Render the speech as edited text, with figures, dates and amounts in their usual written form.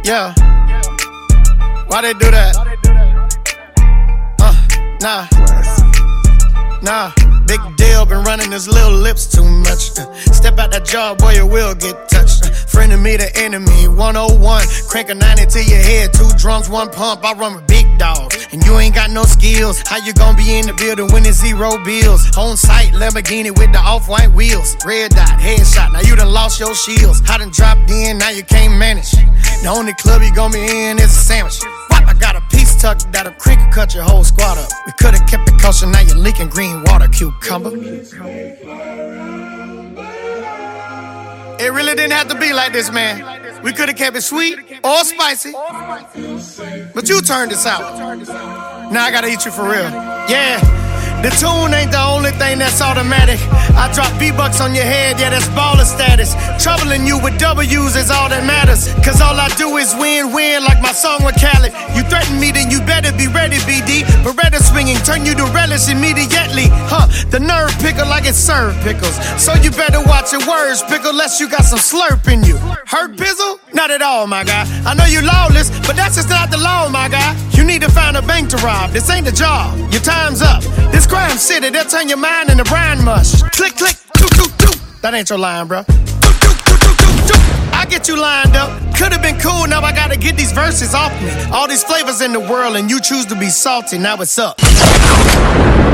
Yeah. Why they do that? Nah. Big deal, been running his little lips too much. Step out that jar, boy, you will get touched. Friend of me, the enemy, 101. Crank a 90 to your head, 2 drums, 1 pump. I run with big dogs, and you ain't got no skills. How you gonna be in the building when it's 0 bills? On site, Lamborghini with the off-white wheels. Red dot, headshot, now you done lost your shields. I done dropped in, now you can't manage. The only club you gonna be in is a sandwich. I got a piece tucked that'll crinkle cut your whole squad up. We could've kept it kosher, now you're leaking green water, cucumber. It really didn't have to be like this, man. We could've kept it sweet or spicy, but you turned it sour. Now I gotta eat you for real. Yeah. The tune ain't the only thing that's automatic. I drop V-Bucks on your head, yeah, that's baller status. Troubling you with W's is all that matters. Cause all I do is win-win like my song with Khaled. You threaten me, then you better be ready, BD. Beretta swinging, turn you to relish immediately. The nerve pickle like it's served pickles. So you better watch your words, pickle, lest you got some slurp in you. Hurt pizzle? Not at all, my guy. I know you lawless, but that's just not the law, my guy. You need to find a bank to rob. This ain't the job. Your time's up. This crime city, they'll turn your mind into brine mush. Click, click, doo, doo, doo. That ain't your line, bro. I get you lined up. Could've been cool, now I gotta get these verses off me. All these flavors in the world, and you choose to be salty, now it's up.